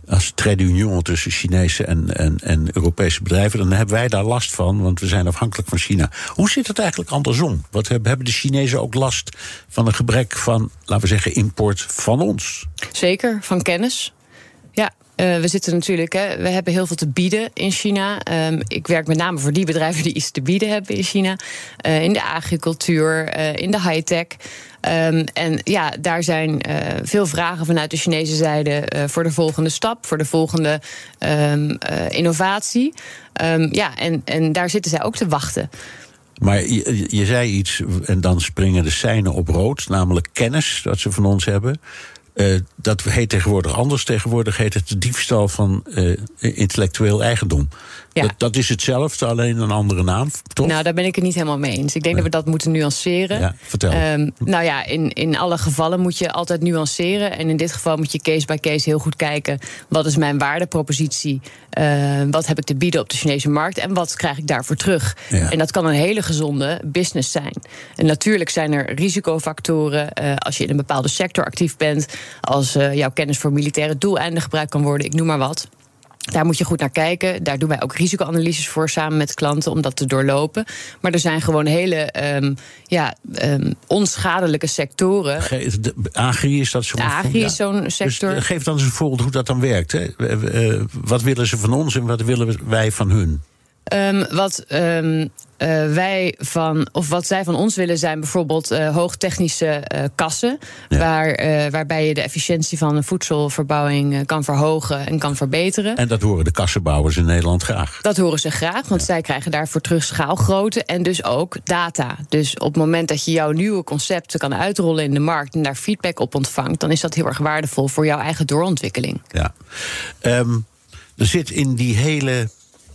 als trade union tussen Chinese en, en, en Europese bedrijven, dan hebben wij daar last van, want we zijn afhankelijk van China. Hoe zit het eigenlijk andersom? Wat hebben, hebben de Chinezen ook last van een gebrek van, laten we zeggen, import van ons? Zeker, van kennis. Ja. Uh, we zitten natuurlijk, hè, we hebben heel veel te bieden in China. Um, ik werk met name voor die bedrijven die iets te bieden hebben in China. Uh, in de agricultuur, uh, in de high-tech. Um, en ja, daar zijn uh, veel vragen vanuit de Chinese zijde uh, voor de volgende stap, voor de volgende um, uh, innovatie. Um, ja, en, en daar zitten zij ook te wachten. Maar je, je zei iets, en dan springen de seinen op rood, namelijk kennis dat ze van ons hebben. Uh, dat heet tegenwoordig anders. Tegenwoordig heet het de diefstal van uh, intellectueel eigendom. Ja. Dat, dat is hetzelfde, alleen een andere naam, toch? Nou, daar ben ik het niet helemaal mee eens. Ik denk nee. dat we dat moeten nuanceren. Ja, vertel. Um, nou ja, in, in alle gevallen moet je altijd nuanceren. En in dit geval moet je case by case heel goed kijken. Wat is mijn waardepropositie? Uh, wat heb ik te bieden op de Chinese markt? En wat krijg ik daarvoor terug? Ja. En dat kan een hele gezonde business zijn. En natuurlijk zijn er risicofactoren. Uh, als je in een bepaalde sector actief bent, als uh, jouw kennis voor militaire doeleinden gebruikt kan worden, ik noem maar wat. Daar moet je goed naar kijken. Daar doen wij ook risicoanalyses voor samen met klanten om dat te doorlopen. Maar er zijn gewoon hele um, ja, um, onschadelijke sectoren. De agri is dat zo'n agri is zo'n sector. Dus geef dan eens een voorbeeld hoe dat dan werkt. Hè? Uh, wat willen ze van ons en wat willen wij van hun? Um, wat um, uh, wij van, of wat zij van ons willen zijn bijvoorbeeld uh, hoogtechnische uh, kassen. Ja. Waar, uh, waarbij je de efficiëntie van de voedselverbouwing uh, kan verhogen en kan verbeteren. En dat horen de kassenbouwers in Nederland graag. Dat horen ze graag, want ja. zij krijgen daarvoor terug schaalgrootte en dus ook data. Dus op het moment dat je jouw nieuwe concepten kan uitrollen in de markt en daar feedback op ontvangt, dan is dat heel erg waardevol voor jouw eigen doorontwikkeling. Ja. Um, er zit in die hele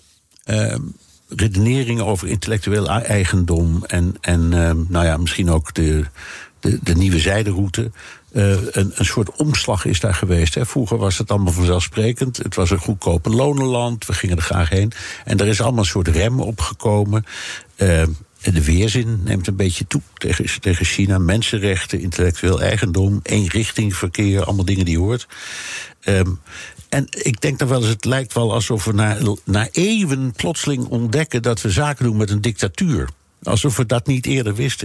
Uh, redeneringen over intellectueel eigendom en, en uh, nou ja, misschien ook de, de, de nieuwe zijderoute. Uh, een, een soort omslag is daar geweest. Hè. Vroeger was het allemaal vanzelfsprekend. Het was een goedkope lonenland, we gingen er graag heen. En er is allemaal een soort rem opgekomen. Uh, de weerzin neemt een beetje toe tegen, tegen China. Mensenrechten, intellectueel eigendom, eenrichtingverkeer, allemaal dingen die je hoort. Um, En ik denk dan wel eens, het lijkt wel alsof we na, na eeuwen plotseling ontdekken dat we zaken doen met een dictatuur. Alsof we dat niet eerder wisten.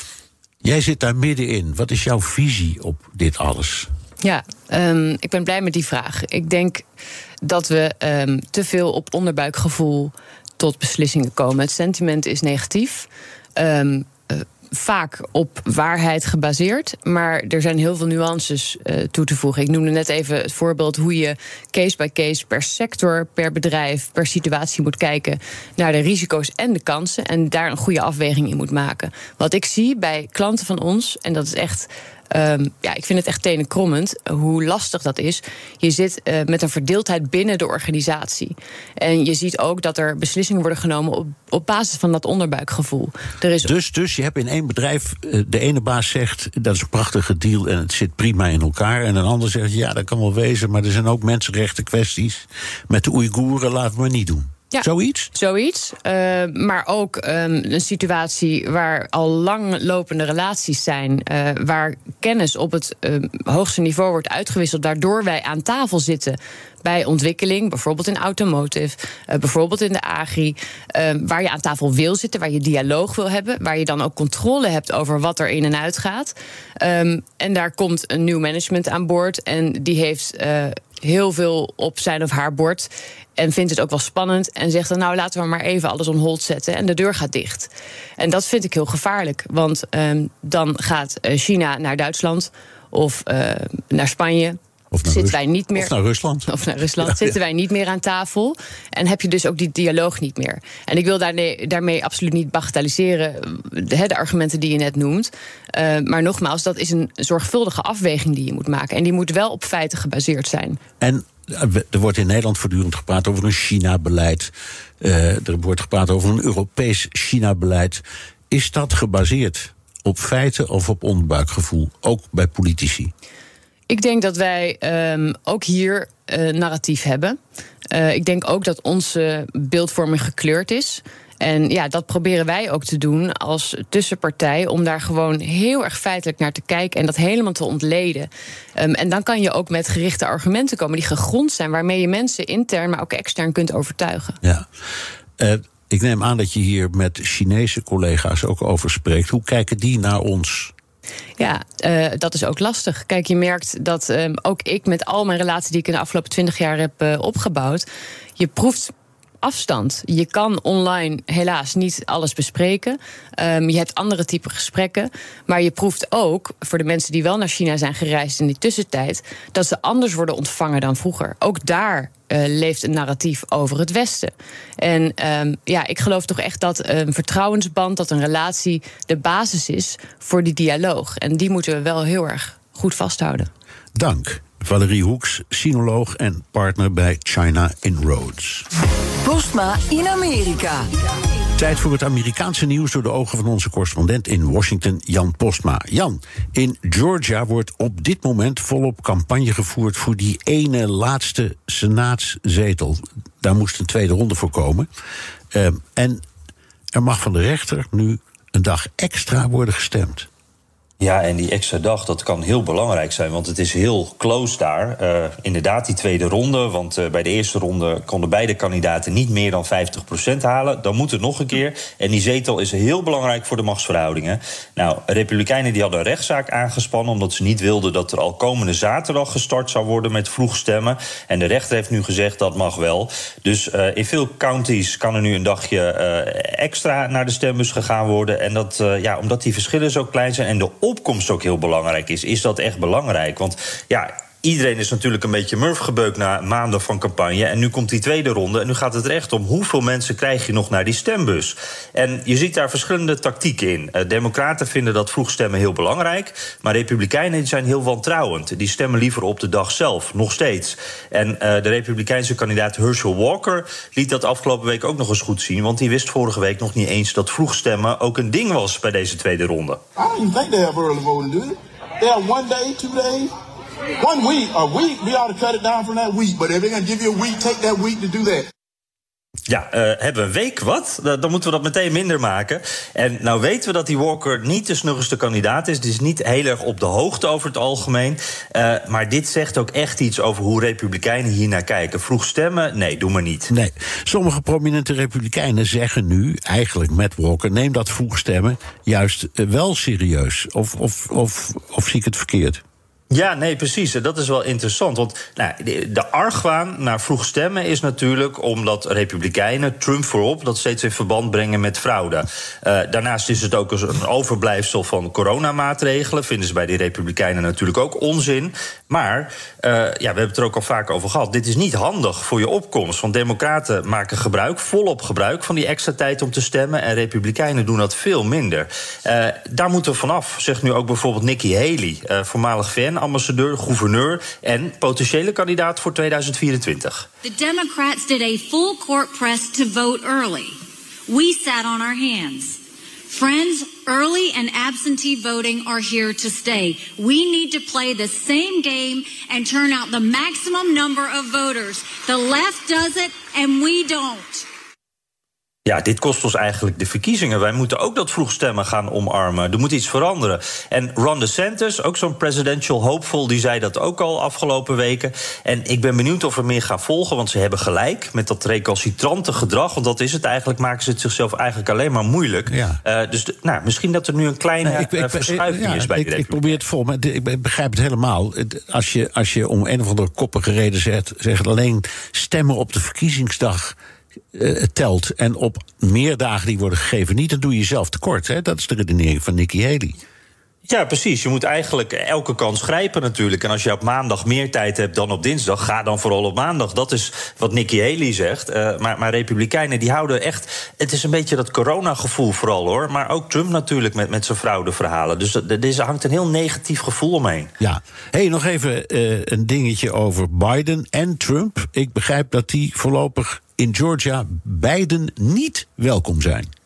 Jij zit daar middenin. Wat is jouw visie op dit alles? Ja, um, ik ben blij met die vraag. Ik denk dat we um, te veel op onderbuikgevoel tot beslissingen komen. Het sentiment is negatief. Um, uh, Vaak op waarheid gebaseerd, maar er zijn heel veel nuances uh, toe te voegen. Ik noemde net even het voorbeeld hoe je case by case per sector, per bedrijf, per situatie moet kijken naar de risico's en de kansen en daar een goede afweging in moet maken. Wat ik zie bij klanten van ons, en dat is echt Um, ja, ik vind het echt tenenkrommend hoe lastig dat is. Je zit uh, met een verdeeldheid binnen de organisatie. En je ziet ook dat er beslissingen worden genomen op, op basis van dat onderbuikgevoel. Er is dus, dus je hebt in één bedrijf, uh, de ene baas zegt, dat is een prachtige deal en het zit prima in elkaar. En een ander zegt, ja, dat kan wel wezen, maar er zijn ook mensenrechten kwesties. Met de Oeigoeren laten we maar niet doen. Ja, zoiets? Zoiets. Uh, maar ook um, een situatie waar al lang lopende relaties zijn, Uh, waar kennis op het uh, hoogste niveau wordt uitgewisseld, waardoor wij aan tafel zitten bij ontwikkeling, bijvoorbeeld in automotive, uh, bijvoorbeeld in de agri, uh, waar je aan tafel wil zitten, waar je dialoog wil hebben, waar je dan ook controle hebt over wat er in en uit gaat. Um, en daar komt een nieuw management aan boord en die heeft Uh, heel veel op zijn of haar bord en vindt het ook wel spannend en zegt dan, nou, laten we maar even alles on hold zetten en de deur gaat dicht. En dat vind ik heel gevaarlijk, want um, dan gaat China naar Duitsland of uh, naar Spanje. Of naar, zitten wij niet meer, of naar Rusland. Of naar Rusland. Ja, zitten ja. wij niet meer aan tafel. En heb je dus ook die dialoog niet meer. En ik wil daarmee, daarmee absoluut niet bagatelliseren de, de argumenten die je net noemt. Uh, maar nogmaals, dat is een zorgvuldige afweging die je moet maken. En die moet wel op feiten gebaseerd zijn. En er wordt in Nederland voortdurend gepraat over een China-beleid. Uh, er wordt gepraat over een Europees China-beleid. Is dat gebaseerd op feiten of op onderbuikgevoel? Ook bij politici? Ik denk dat wij um, ook hier uh, narratief hebben. Uh, ik denk ook dat onze beeldvorming gekleurd is. En ja, dat proberen wij ook te doen als tussenpartij, om daar gewoon heel erg feitelijk naar te kijken en dat helemaal te ontleden. Um, en dan kan je ook met gerichte argumenten komen die gegrond zijn, waarmee je mensen intern, maar ook extern kunt overtuigen. Ja. Uh, ik neem aan dat je hier met Chinese collega's ook over spreekt. Hoe kijken die naar ons? Ja, uh, dat is ook lastig. Kijk, je merkt dat um, ook ik met al mijn relaties die ik in de afgelopen twintig jaar heb uh, opgebouwd, je proeft afstand. Je kan online helaas niet alles bespreken. Um, je hebt andere type gesprekken. Maar je proeft ook, voor de mensen die wel naar China zijn gereisd in die tussentijd, dat ze anders worden ontvangen dan vroeger. Ook daar uh, leeft een narratief over het Westen. En um, ja, ik geloof toch echt dat een vertrouwensband, dat een relatie de basis is voor die dialoog. En die moeten we wel heel erg goed vasthouden. Dank. Valerie Hoeks, sinoloog en partner bij China Inroads. Postma in Amerika. Tijd voor het Amerikaanse nieuws door de ogen van onze correspondent in Washington, Jan Postma. Jan, in Georgia wordt op dit moment volop campagne gevoerd voor die ene laatste senaatszetel. Daar moest een tweede ronde voor komen. Uh, en er mag van de rechter nu een dag extra worden gestemd. Ja, en die extra dag, dat kan heel belangrijk zijn, want het is heel close daar. Uh, inderdaad, die tweede ronde, want uh, bij de eerste ronde konden beide kandidaten niet meer dan vijftig procent halen. Dan moet het nog een keer. En die zetel is heel belangrijk voor de machtsverhoudingen. Nou, Republikeinen die hadden een rechtszaak aangespannen, omdat ze niet wilden dat er al komende zaterdag gestart zou worden met vroeg stemmen. En de rechter heeft nu gezegd dat mag wel. Dus uh, in veel counties kan er nu een dagje uh, extra naar de stembus gegaan worden. En dat, uh, ja, omdat die verschillen zo klein zijn en de opkomst ook heel belangrijk is, is dat echt belangrijk. Want ja, iedereen is natuurlijk een beetje murf gebeukt na maanden van campagne. En nu komt die tweede ronde. En nu gaat het er echt om hoeveel mensen krijg je nog naar die stembus. En je ziet daar verschillende tactieken in. Uh, Democraten vinden dat vroeg stemmen heel belangrijk. Maar Republikeinen zijn heel wantrouwend. Die stemmen liever op de dag zelf, nog steeds. En uh, de Republikeinse kandidaat Herschel Walker liet dat afgelopen week ook nog eens goed zien. Want die wist vorige week nog niet eens dat vroeg stemmen ook een ding was bij deze tweede ronde. I don't even think they have early voting, do they? They have one day, two days. One week, a week, we ought to cut it down from that week. But if they're going to give you a week, take that week to do that. Ja, uh, hebben we een week wat? Dan moeten we dat meteen minder maken. En nou weten we dat die Walker niet de snuggerste kandidaat is. Die is niet heel erg op de hoogte over het algemeen. Uh, maar dit zegt ook echt iets over hoe Republikeinen hier naar kijken. Vroeg stemmen? Nee, doe maar niet. Nee, sommige prominente Republikeinen zeggen nu, eigenlijk met Walker, neem dat vroeg stemmen juist wel serieus. Of, of, of, of zie ik het verkeerd? Ja, nee, precies. Dat is wel interessant. Want nou, de, de argwaan naar vroeg stemmen is natuurlijk omdat Republikeinen Trump voorop dat steeds in verband brengen met fraude. Uh, daarnaast is het ook een overblijfsel van coronamaatregelen. Vinden ze bij die Republikeinen natuurlijk ook onzin. Maar uh, ja, we hebben het er ook al vaak over gehad. Dit is niet handig voor je opkomst. Want Democraten maken gebruik, volop gebruik van die extra tijd om te stemmen. En Republikeinen doen dat veel minder. Uh, daar moeten we vanaf, zegt nu ook bijvoorbeeld Nikki Haley, uh, voormalig V N-ambassadeur, gouverneur en potentiële kandidaat voor tweeduizend vierentwintig. The Democrats did a full court press to vote early. We sat on our hands. Friends, early and absentee voting are here to stay. We need to play the same game and turn out the maximum number of voters. The left does it and we don't. Ja, dit kost ons eigenlijk de verkiezingen. Wij moeten ook dat vroeg stemmen gaan omarmen. Er moet iets veranderen. En Ron DeSantis, ook zo'n presidential hopeful, die zei dat ook al afgelopen weken. En ik ben benieuwd of er meer gaan volgen, want ze hebben gelijk met dat recalcitrante gedrag. Want dat is het eigenlijk, maken ze het zichzelf eigenlijk alleen maar moeilijk. Ja. Uh, dus de, nou, misschien dat er nu een kleine nee, ik, ik, verschuiving ja, is bij ik, de Republikeinen. Ik probeer het vol, maar ik begrijp het helemaal. Als je, als je om een of andere koppige reden zegt, zegt alleen stemmen op de verkiezingsdag Uh, telt en op meer dagen die worden gegeven niet, dan doe je jezelf tekort. Hè? Dat is de redenering van Nikki Haley. Ja, precies. Je moet eigenlijk elke kans grijpen natuurlijk. En als je op maandag meer tijd hebt dan op dinsdag, ga dan vooral op maandag. Dat is wat Nikki Haley zegt. Uh, maar, maar Republikeinen die houden echt, het is een beetje dat coronagevoel vooral hoor. Maar ook Trump natuurlijk met, met zijn fraudeverhalen. Dus er hangt een heel negatief gevoel omheen. Ja. Hey, nog even uh, een dingetje over Biden en Trump. Ik begrijp dat die voorlopig in Georgia beiden niet welkom zijn.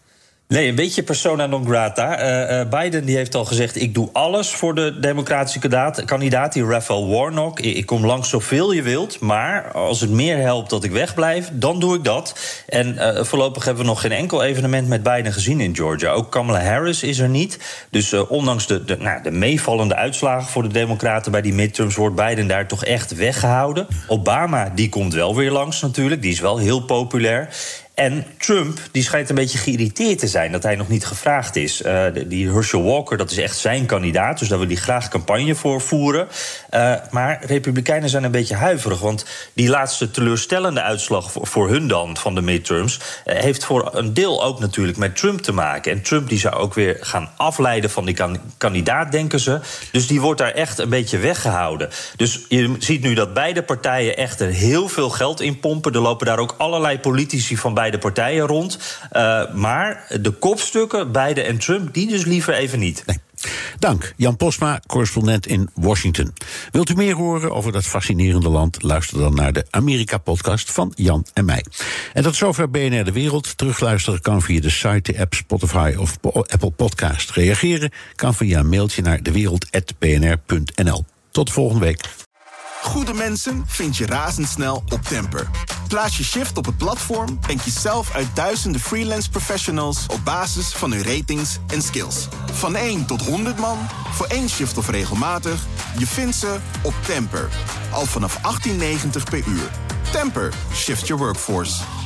Nee, een beetje persona non grata. Uh, uh, Biden die heeft al gezegd, ik doe alles voor de democratische kandidaat, kandidaat die Raphael Warnock. Ik, ik kom langs zoveel je wilt, maar als het meer helpt dat ik wegblijf, dan doe ik dat. En uh, voorlopig hebben we nog geen enkel evenement met Biden gezien in Georgia. Ook Kamala Harris is er niet. Dus uh, ondanks de, de, nou, de meevallende uitslagen voor de democraten bij die midterms wordt Biden daar toch echt weggehouden. Obama die komt wel weer langs natuurlijk, die is wel heel populair. En Trump die schijnt een beetje geïrriteerd te zijn dat hij nog niet gevraagd is. Uh, die Herschel Walker, dat is echt zijn kandidaat, dus daar wil hij graag campagne voor voeren. Uh, maar Republikeinen zijn een beetje huiverig, want die laatste teleurstellende uitslag voor, voor hun dan van de midterms uh, heeft voor een deel ook natuurlijk met Trump te maken. En Trump die zou ook weer gaan afleiden van die kan, kandidaat, denken ze. Dus die wordt daar echt een beetje weggehouden. Dus je ziet nu dat beide partijen echt er heel veel geld in pompen. Er lopen daar ook allerlei politici van beide partijen rond. Uh, maar de kopstukken, Biden en Trump, die dus liever even niet. Nee. Dank, Jan Posma, correspondent in Washington. Wilt u meer horen over dat fascinerende land? Luister dan naar de Amerika-podcast van Jan en mij. En tot zover B N R De Wereld. Terugluisteren kan via de site, de app, Spotify of Apple Podcast. Reageren kan via een mailtje naar dewereld apenstaartje b n r punt n l. Tot volgende week. Goede mensen vind je razendsnel op Temper. Plaats je shift op het platform en kies zelf uit duizenden freelance professionals op basis van hun ratings en skills. Van één tot honderd man, voor één shift of regelmatig, je vindt ze op Temper. Al vanaf achttien negentig per uur. Temper, shift your workforce.